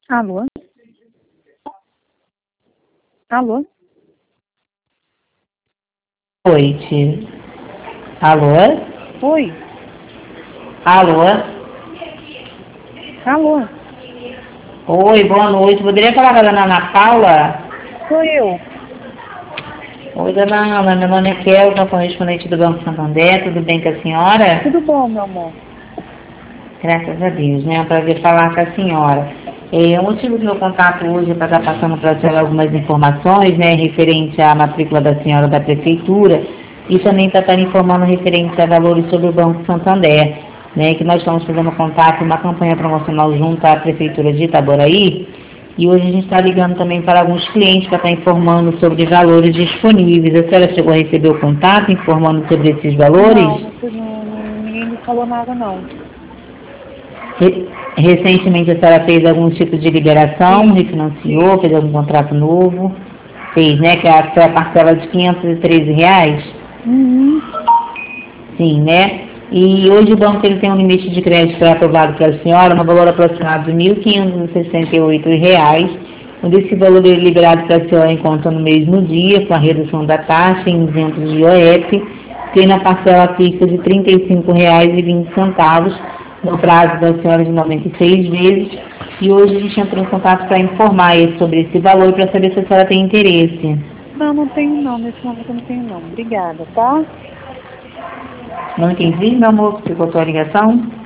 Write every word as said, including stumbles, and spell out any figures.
Alô? Alô? Noite. Alô? Oi? Alô? Alô? Oi, boa noite. Poderia falar com a dona Ana Paula? Sou eu. Oi, dona Ana. Meu nome é Kel, sou correspondente do Banco Santander. Tudo bem com a senhora? Tudo bom, meu amor? Graças a Deus, né? É um prazer falar com a senhora. É, o motivo do meu contato hoje é para estar passando para a senhora algumas informações, né, referente à matrícula da senhora da Prefeitura e também para estar informando referente a valores sobre o Banco Santander, né, que nós estamos fazendo contato, uma campanha promocional junto à Prefeitura de Itaboraí e hoje a gente está ligando também para alguns clientes para estar informando sobre valores disponíveis. A senhora chegou a receber o contato informando sobre esses Não, valores? não, fui- não, não- ninguém me falou nada, não. Re- Recentemente a senhora fez algum tipo de liberação, Sim, refinanciou, fez algum contrato novo? Fez, né? Que é a, foi a parcela de quinhentos e treze reais? uhum. Sim, né? E hoje o banco ele tem um limite de crédito que foi aprovado pela senhora no valor aproximado de mil quinhentos e sessenta e oito reais, onde esse valor é liberado para a senhora em conta no mesmo dia, com a redução da taxa em isentos de I O F, tendo a parcela fixa de trinta e cinco reais e vinte centavos no prazo da senhora de noventa e seis vezes. E hoje a gente entrou em contato para informar sobre esse valor e para saber se a senhora tem interesse. Não, não tenho não. Nesse momento eu não tenho não. Obrigada, tá? Não entendi, meu amor, que ficou a sua ligação?